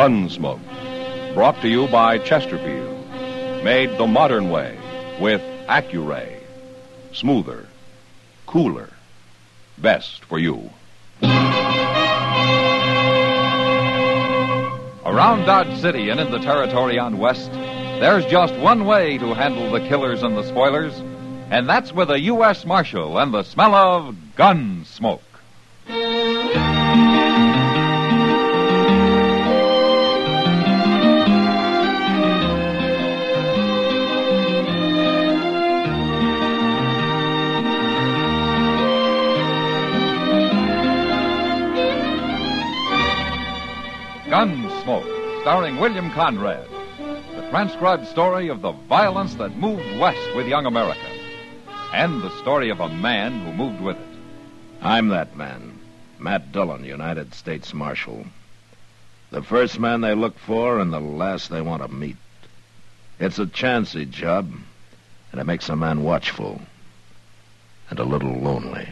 Gunsmoke, brought to you by Chesterfield, made the modern way with Accuray. Smoother, cooler, best for you. Around Dodge City and in the territory on West, there's just one way to handle the killers and the spoilers, and that's with a U.S. Marshal and the smell of gun smoke. Gunsmoke, starring William Conrad. The transcribed story of the violence that moved west with young America. And the story of a man who moved with it. I'm that man, Matt Dillon, United States Marshal. The first man they look for and the last they want to meet. It's a chancy job, and it makes a man watchful and a little lonely.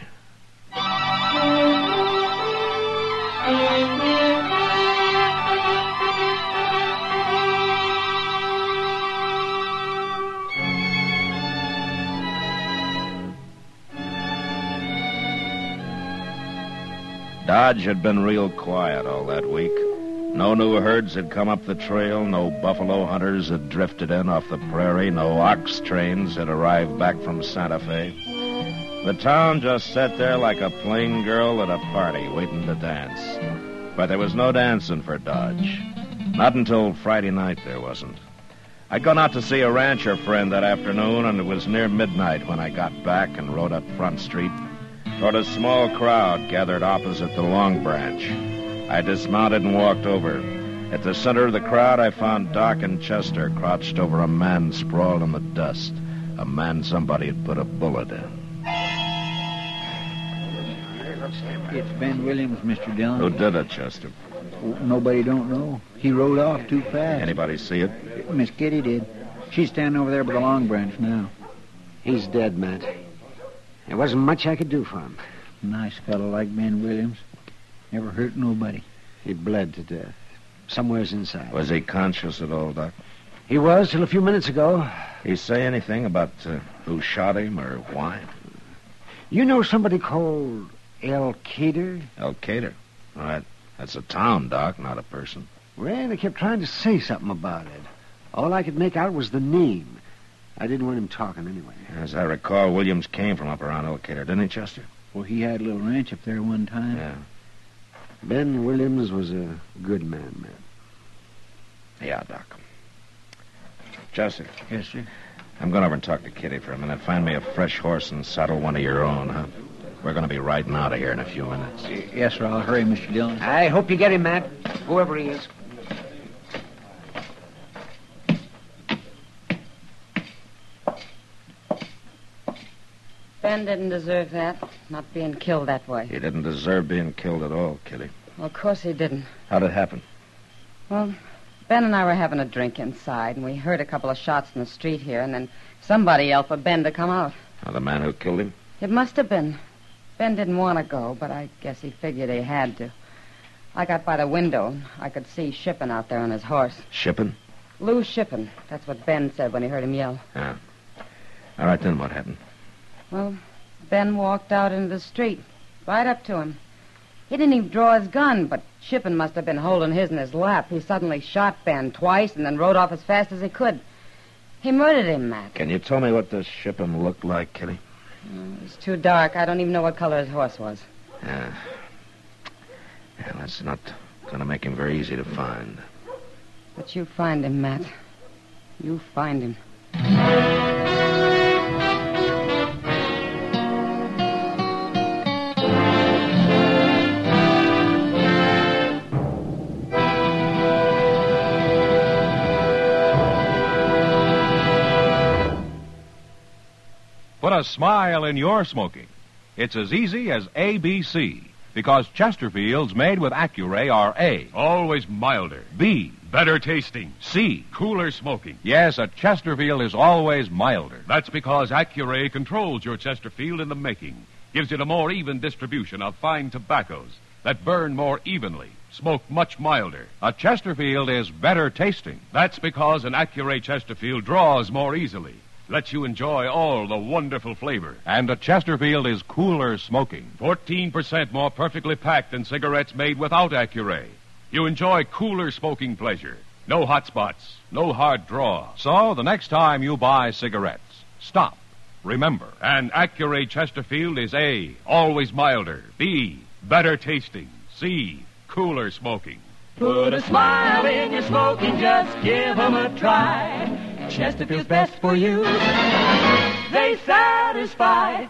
Dodge had been real quiet all that week. No new herds had come up the trail, no buffalo hunters had drifted in off the prairie, no ox trains had arrived back from Santa Fe. The town just sat there like a plain girl at a party waiting to dance. But there was no dancing for Dodge. Not until Friday night there wasn't. I'd gone out to see a rancher friend that afternoon, and it was near midnight when I got back and rode up Front Street toward a small crowd gathered opposite the Long Branch. I dismounted and walked over. At the center of the crowd, I found Doc and Chester crouched over a man sprawled in the dust. A man somebody had put a bullet in. It's Ben Williams, Mr. Dillon. Who did it, Chester? Nobody don't know. He rode off too fast. Anybody see it? Miss Kitty did. She's standing over there by the Long Branch now. He's dead, Matt. There wasn't much I could do for him. Nice fellow like Ben Williams. Never hurt nobody. He bled to death. Somewhere's inside. Was he conscious at all, Doc? He was till a few minutes ago. He say anything about who shot him or why? You know somebody called El Cater? El Cater? All right. That's a town, Doc, not a person. Well, they kept trying to say something about it. All I could make out was the name. I didn't want him talking anyway. As I recall, Williams came from up around El Cater, didn't he, Chester? Well, he had a little ranch up there one time. Yeah. Ben Williams was a good man, man. Yeah, Doc. Chester. Yes, sir. I'm going over and talk to Kitty for a minute. Find me a fresh horse and saddle one of your own, huh? We're going to be riding out of here in a few minutes. Yes, sir. I'll hurry, Mr. Dillon. I hope you get him, Matt. Whoever he is. Ben didn't deserve that, not being killed that way. He didn't deserve being killed at all, Kitty. Well, of course he didn't. How'd it happen? Well, Ben and I were having a drink inside, and we heard a couple of shots in the street here, and then somebody yelled for Ben to come out. The man who killed him? It must have been. Ben didn't want to go, but I guess he figured he had to. I got by the window, and I could see Shippen out there on his horse. Shippen? Lou Shippen. That's what Ben said when he heard him yell. Yeah. All right, then what happened? Well, Ben walked out into the street, right up to him. He didn't even draw his gun, but Shippen must have been holding his in his lap. He suddenly shot Ben twice and then rode off as fast as he could. He murdered him, Matt. Can you tell me what this Shippen looked like, Kitty? It was too dark. I don't even know what color his horse was. Yeah, that's not going to make him very easy to find. But you find him, Matt. You find him. Put a smile in your smoking. It's as easy as ABC, because Chesterfields made with Accuray are A. Always milder. B. Better tasting. C. Cooler smoking. Yes, a Chesterfield is always milder. That's because Accuray controls your Chesterfield in the making. Gives it a more even distribution of fine tobaccos that burn more evenly, smoke much milder. A Chesterfield is better tasting. That's because an Accuray Chesterfield draws more easily, lets you enjoy all the wonderful flavor. And a Chesterfield is cooler smoking. 14% more perfectly packed than cigarettes made without Accuray. You enjoy cooler smoking pleasure. No hot spots, no hard draw. So the next time you buy cigarettes, stop. Remember. And Accuray Chesterfield is A, always milder. B, better tasting. C, cooler smoking. Put a smile in your smoking, just give 'em a try. Chesterfield's best for you. They satisfy.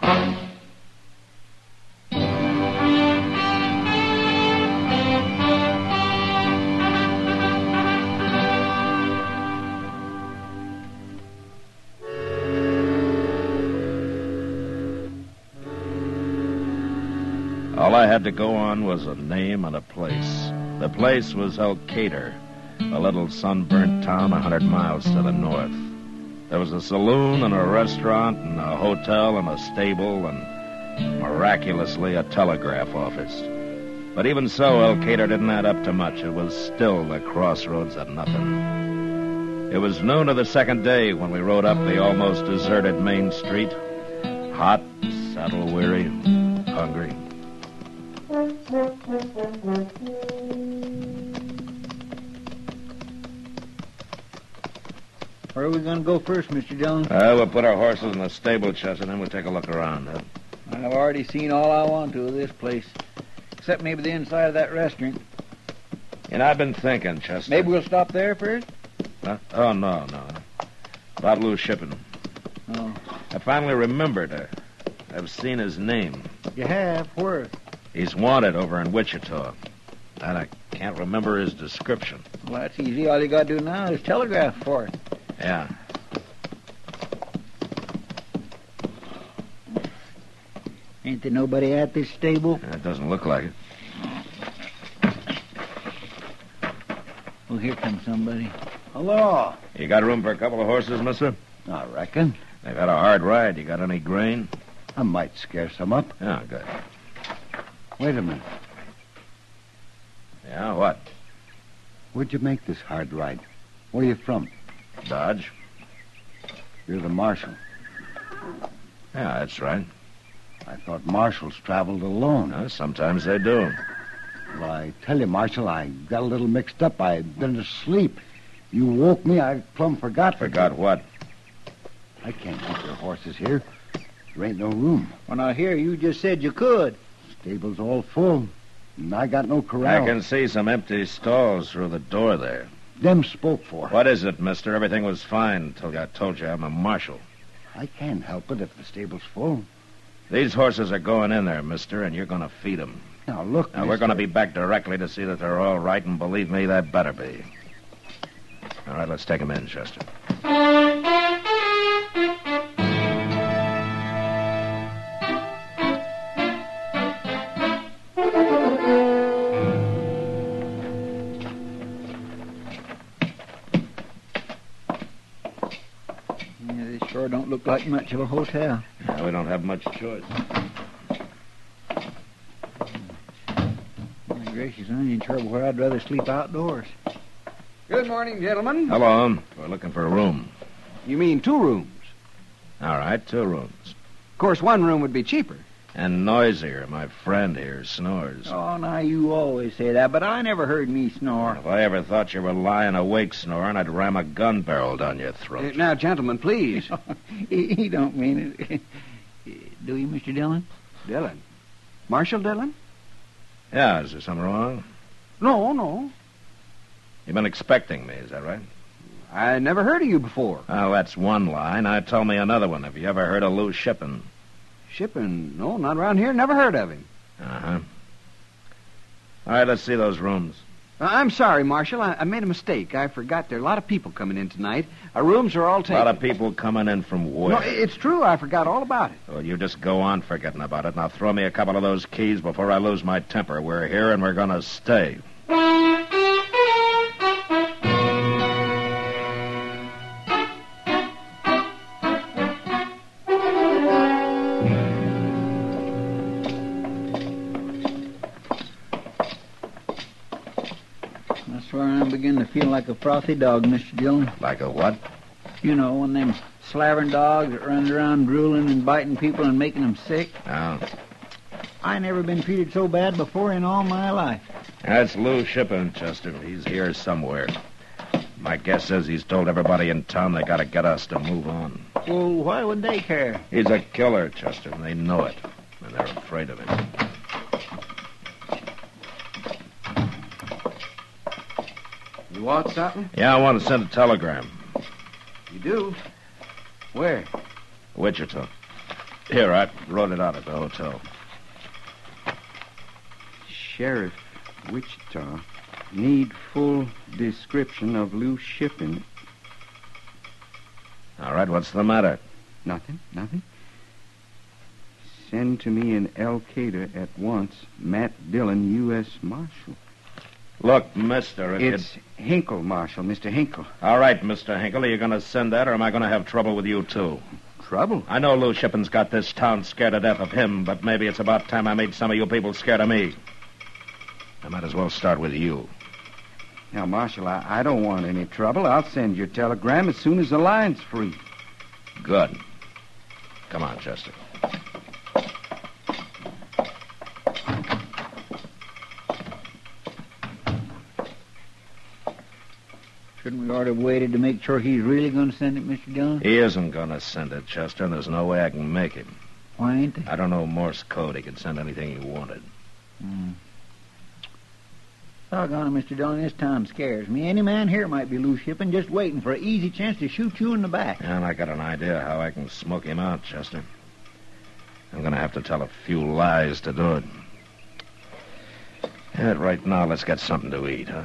All I had to go on was a name and a place. The place was Elkader, a little sunburnt town 100 miles to the north. There was a saloon and a restaurant and a hotel and a stable and, miraculously, a telegraph office. But even so, Elkader didn't add up to much. It was still the crossroads of nothing. It was noon of the second day when we rode up the almost deserted main street. Hot, saddle-weary, hungry. Where are we going to go first, Mr. Dillon? We'll put our horses in the stable, Chester, and then we'll take a look around. I've already seen all I want to of this place, except maybe the inside of that restaurant. You know, I've been thinking, Chester. Maybe we'll stop there first? Huh? Oh, no. About Lou Shippen. Oh. I finally remembered. I've seen his name. You have? Where? He's wanted over in Wichita. And I can't remember his description. Well, that's easy. All you got to do now is telegraph for it. Yeah. Ain't there nobody at this stable? It doesn't look like it. Well, here comes somebody. Hello. You got room for a couple of horses, mister? I reckon. They've had a hard ride. You got any grain? I might scare some up. Yeah, good. Wait a minute. Yeah, what? Where'd you make this hard ride? Where are you from? Dodge? You're the marshal. Yeah, that's right. I thought marshals traveled alone. Sometimes they do. Well, I tell you, Marshal, I got a little mixed up. I'd been asleep. You woke me. I plumb forgot. Forgot what? I can't keep your horses here. There ain't no room. Well, now, here, you just said you could. Stable's all full. And I got no corral. I can see some empty stalls through the door there. Them spoke for. What is it, mister? Everything was fine until I told you I'm a marshal. I can't help it if the stable's full. These horses are going in there, mister, and you're going to feed them. Now, look, Now, we're going to be back directly to see that they're all right, and believe me, they better be. All right, let's take them in, Chester. Yeah, this sure don't look like much of a hotel. We don't have much choice. My gracious, I ain't sure where I'd rather sleep outdoors. Good morning, gentlemen. Hello. We're looking for a room. You mean 2 rooms? All right, 2 rooms. Of course, 1 room would be cheaper. And noisier. My friend here snores. Oh, now, you always say that, but I never heard me snore. If I ever thought you were lying awake snoring, I'd ram a gun barrel down your throat. Now, gentlemen, please. He don't mean it. Do you, Mr. Dillon? Dillon. Marshal Dillon? Yeah, is there something wrong? No. You've been expecting me, is that right? I never heard of you before. Oh, that's one lie. Now tell me another one. Have you ever heard of Lou Shippen? Shippen? No, not around here. Never heard of him. Uh-huh. All right, let's see those rooms. I'm sorry, Marshal. I made a mistake. I forgot there are a lot of people coming in tonight. Our rooms are all A taken. lot of people coming in from where? No, it's true. I forgot all about it. Well, you just go on forgetting about it. Now throw me a couple of those keys before I lose my temper. We're here and we're going to stay. begin to feel like a frothy dog, Mr. Dillon. Like a what? You know, one of them slavering dogs that runs around drooling and biting people and making them sick. Oh. I never been treated so bad before in all my life. That's Lou Shippen, Chester. He's here somewhere. My guess is he's told everybody in town they gotta get us to move on. Well, why would they care? He's a killer, Chester, and they know it. And they're afraid of him. You want something? Yeah, I want to send a telegram. You do? Where? Wichita. Here, I wrote it out at the hotel. Sheriff, Wichita. Need full description of Lou Shippen. All right, what's the matter? Nothing. Send to me in Elkader at once, Matt Dillon, U.S. Marshal. Look, mister, It's Hinkle, Marshal, Mr. Hinkle. All right, Mr. Hinkle, are you going to send that, or am I going to have trouble with you, too? Trouble? I know Lou Shippen's got this town scared to death of him, but maybe it's about time I made some of you people scared of me. I might as well start with you. Now, Marshal, I don't want any trouble. I'll send your telegram as soon as the line's free. Good. Come on, Chester. Shouldn't we ought to have waited to make sure he's really going to send it, Mr. Dillon? He isn't going to send it, Chester, and there's no way I can make him. Why ain't they? I don't know Morse code. He could send anything he wanted. Doggone it, Mr. Dillon, this town scares me. Any man here might be Lou Shippen, just waiting for an easy chance to shoot you in the back. And I got an idea how I can smoke him out, Chester. I'm going to have to tell a few lies to do it. Yeah, right now, let's get something to eat, huh?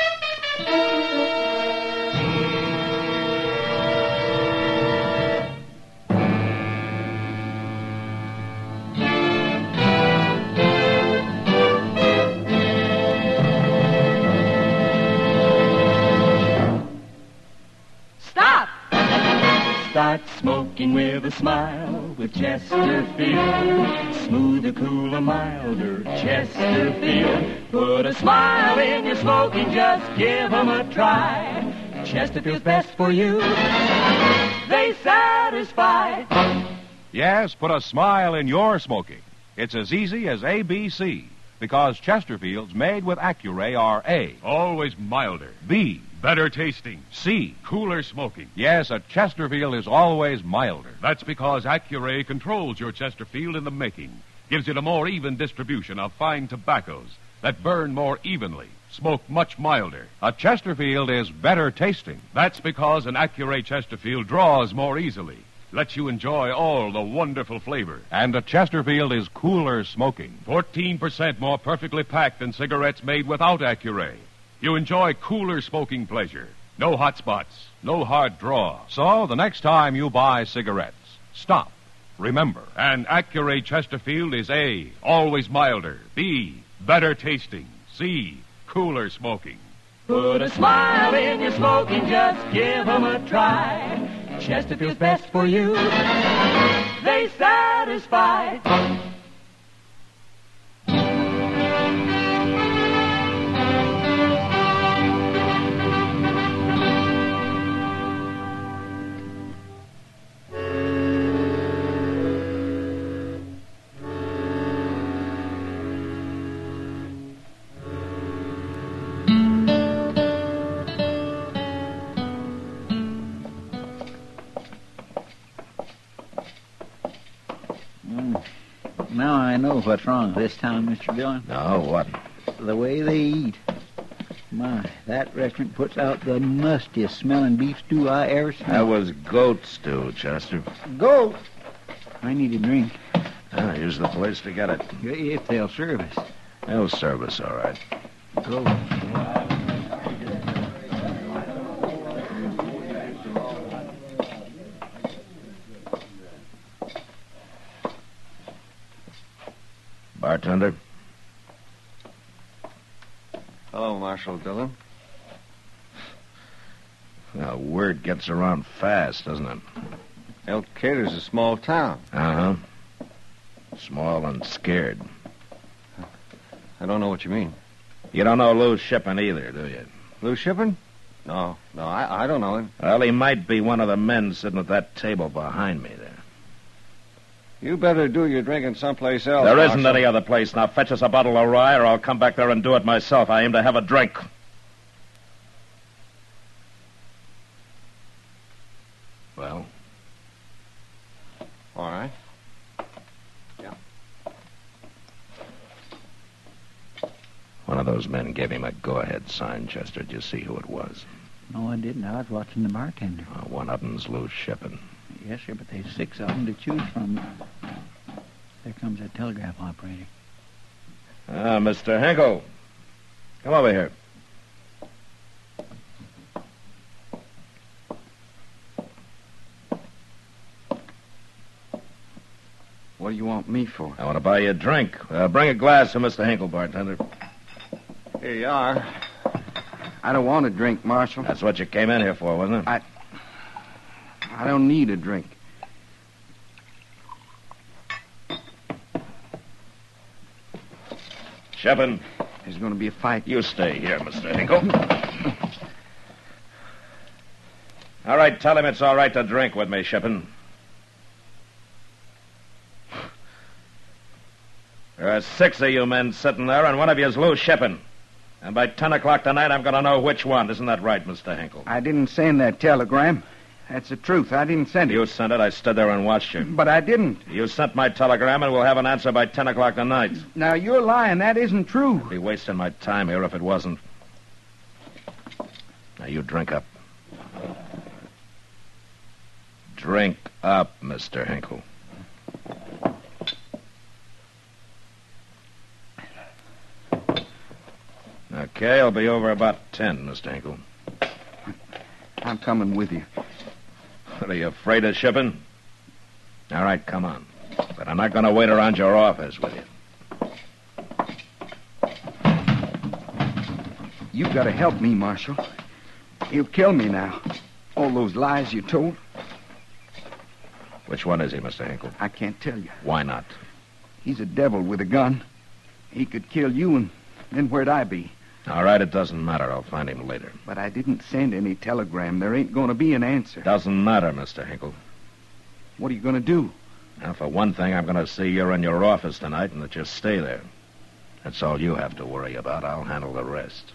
Start smoking with a smile with Chesterfield. Smoother, cooler, milder Chesterfield. Put a smile in your smoking, just give 'em a try. Chesterfield's best for you. They satisfy. Yes, put a smile in your smoking. It's as easy as ABC, because Chesterfields made with Accuray are A. Always milder. B. Better tasting. C. Cooler smoking. Yes, a Chesterfield is always milder. That's because Accuray controls your Chesterfield in the making. Gives it a more even distribution of fine tobaccos that burn more evenly, smoke much milder. A Chesterfield is better tasting. That's because an Accuray Chesterfield draws more easily, lets you enjoy all the wonderful flavor. And a Chesterfield is cooler smoking. 14% more perfectly packed than cigarettes made without Accuray. You enjoy cooler smoking pleasure. No hot spots, no hard draw. So the next time you buy cigarettes, stop. Remember. And Accuray Chesterfield is A, always milder. B, better tasting. C, cooler smoking. Put a smile in your smoking, just give 'em a try. Chesterfield's best for you. They satisfy. Now I know what's wrong with this town, Mr. Dillon. No, what? The way they eat. My, that restaurant puts out the mustiest smelling beef stew I ever smelled. That was goat stew, Chester. Goat? I need a drink. Ah, here's the place to get it. If they'll serve us. They'll serve us, all right. Goat. Bartender? Hello, Marshal Dillon. Now, word gets around fast, doesn't it? Elkader's a small town. Uh-huh. Small and scared. I don't know what you mean. You don't know Lou Shippen either, do you? Lou Shippen? No, I don't know him. Well, he might be one of the men sitting at that table behind me there. You better do your drinking someplace else. There isn't Marshal. any other place. Now fetch us a bottle of rye, or I'll come back there and do it myself. I aim to have a drink. Well? All right. One of those men gave him a go-ahead sign, Chester. Did you see who it was? No, I didn't. I was watching the bartender. One of them's Lou Shippen. Yes, sir, but there's 6 of them to choose from. There comes that telegraph operator. Mr. Hinkle. Come over here. What do you want me for? I want to buy you a drink. Bring a glass for Mr. Hinkle, bartender. Here you are. I don't want a drink, Marshal. That's what you came in here for, wasn't it? I don't need a drink. Shippen. There's going to be a fight. You stay here, Mr. Hinkle. All right, tell him it's all right to drink with me, Shippen. There are 6 of you men sitting there, and one of you is Lou Shippen. And by 10 o'clock tonight, I'm going to know which one. Isn't that right, Mr. Hinkle? I didn't send that telegram. That's the truth. I didn't send it. You sent it. I stood there and watched you. But I didn't. You sent my telegram, and we'll have an answer by 10 o'clock tonight. Now, you're lying. That isn't true. I'd be wasting my time here if it wasn't. Now, you drink up. Drink up, Mr. Hinkle. Okay, I'll be over about 10, Mr. Hinkle. I'm coming with you. What, are you afraid of Shippen? All right, come on. But I'm not going to wait around your office with you. You've got to help me, Marshal. He'll kill me now. All those lies you told. Which one is he, Mr. Hinkle? I can't tell you. Why not? He's a devil with a gun. He could kill you, and then where'd I be? All right, it doesn't matter. I'll find him later. But I didn't send any telegram. There ain't going to be an answer. Doesn't matter, Mr. Hinkle. What are you going to do? Now, for one thing, I'm going to see you're in your office tonight and that you stay there. That's all you have to worry about. I'll handle the rest.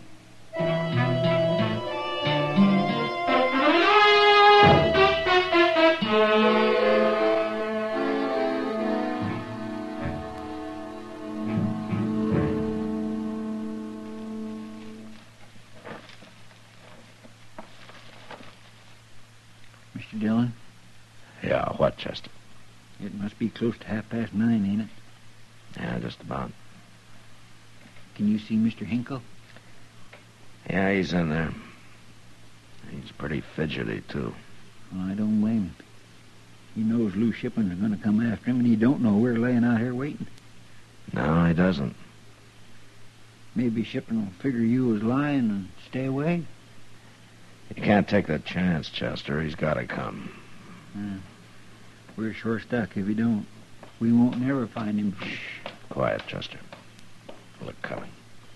Mr. Dillon? Yeah, what, Chester? It must be close to 9:30, ain't it? Yeah, just about. Can you see Mr. Hinkle? Yeah, he's in there. He's pretty fidgety, too. Well, I don't blame him. He knows Lou Shippen's going to come after him, and he don't know we're laying out here waiting. No, he doesn't. Maybe Shippen will figure you was lying and stay away. You can't take that chance, Chester. He's got to come. We're sure stuck if he don't. We won't never find him. Shh. Quiet, Chester. Look coming.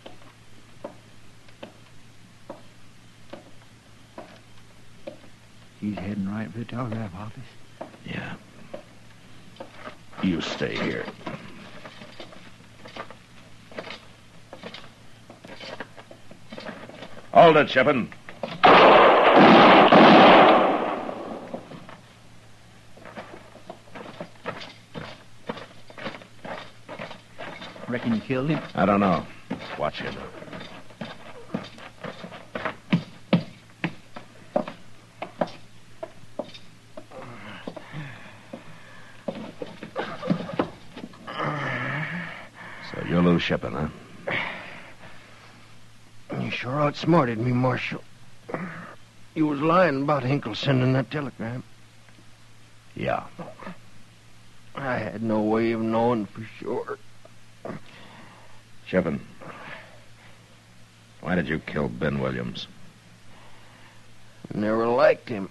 He's heading right for the telegraph office. Yeah. You stay here. Hold it, Shippen. Reckon you killed him? I don't know. Watch him. So you're Lou Shippen, huh? You sure outsmarted me, Marshal. You was lying about Hinkle sending that telegram. Yeah. I had no way of knowing for sure. Shippen, why did you kill Ben Williams? Never liked him.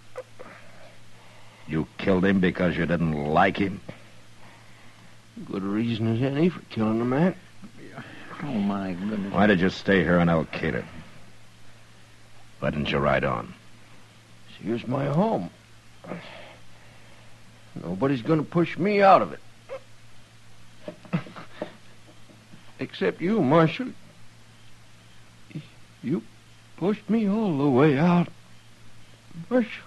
You killed him because you didn't like him? Good reason as any for killing a man. Oh, my goodness. Why did you stay here in El Cader? Why didn't you ride on? Here's my home. Nobody's going to push me out of it. Except you, Marshal. You pushed me all the way out. Marshal.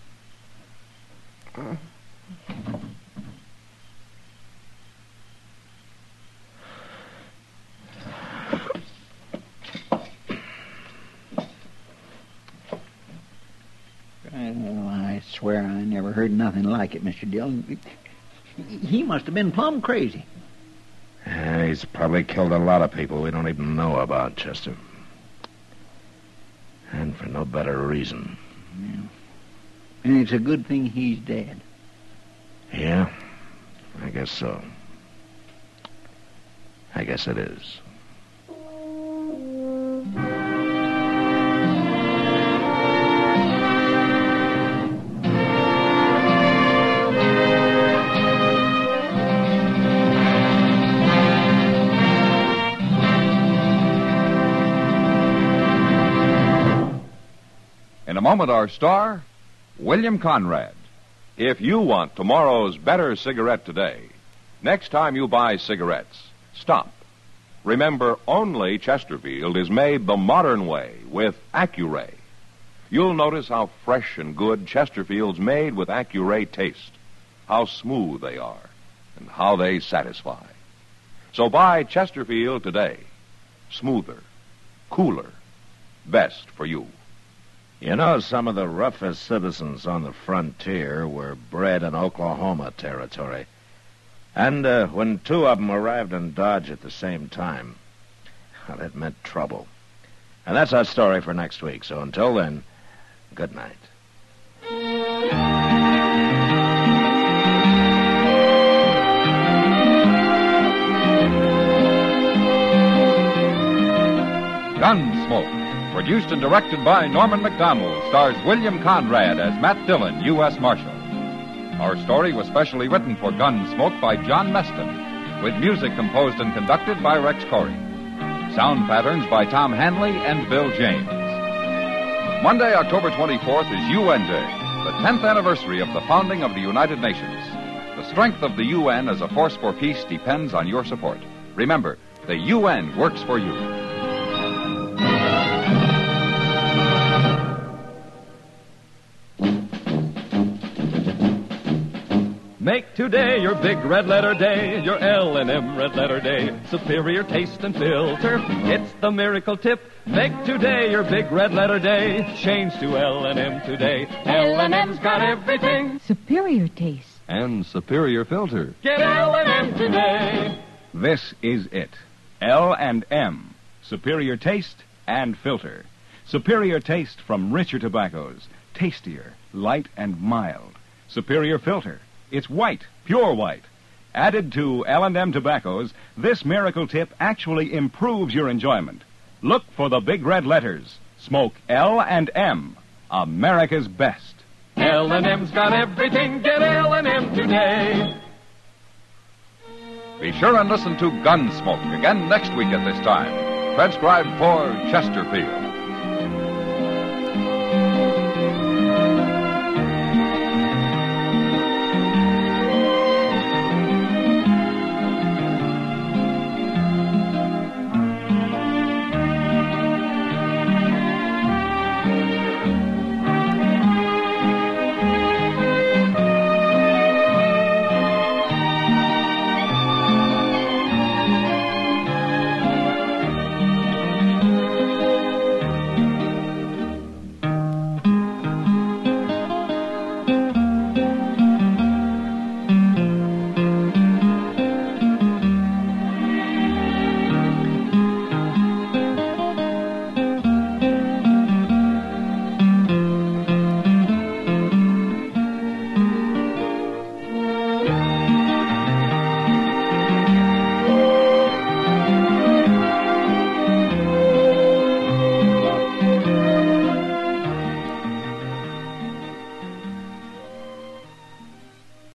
I swear I never heard nothing like it, Mr. Dillon. He must have been plumb crazy. Yeah, he's probably killed a lot of people we don't even know about, Chester. And for no better reason. Yeah. And it's a good thing he's dead. Yeah, I guess so. I guess it is. In a moment, our star, William Conrad. If you want tomorrow's better cigarette today, next time you buy cigarettes, stop. Remember, only Chesterfield is made the modern way with Accuray. You'll notice how fresh and good Chesterfield's made with Accuray taste, how smooth they are, and how they satisfy. So buy Chesterfield today. Smoother, cooler, best for you. You know, some of the roughest citizens on the frontier were bred in Oklahoma territory. And when two of them arrived in Dodge at the same time, well, it meant trouble. And that's our story for next week. So until then, good night. Gunsmoke, produced and directed by Norman McDonald, stars William Conrad as Matt Dillon, U.S. Marshal. Our story was specially written for Gunsmoke by John Meston, with music composed and conducted by Rex Corey. Sound patterns by Tom Hanley and Bill James. Monday, October 24th is UN Day, the 10th anniversary of the founding of the United Nations. The strength of the UN as a force for peace depends on your support. Remember, the UN works for you. Make today your big red letter day, your L&M red letter day. Superior taste and filter, it's the miracle tip. Make today your big red letter day. Change to L&M today. L&M's got everything. Superior taste. And superior filter. Get L&M today. This is it. L&M. Superior taste and filter. Superior taste from richer tobaccos. Tastier, light and mild. Superior filter. It's white, pure white. Added to L&M tobaccos, this miracle tip actually improves your enjoyment. Look for the big red letters. Smoke L&M, America's best. L&M's got everything. Get L&M today. Be sure and listen to Gunsmoke again next week at this time. Transcribed for Chesterfield.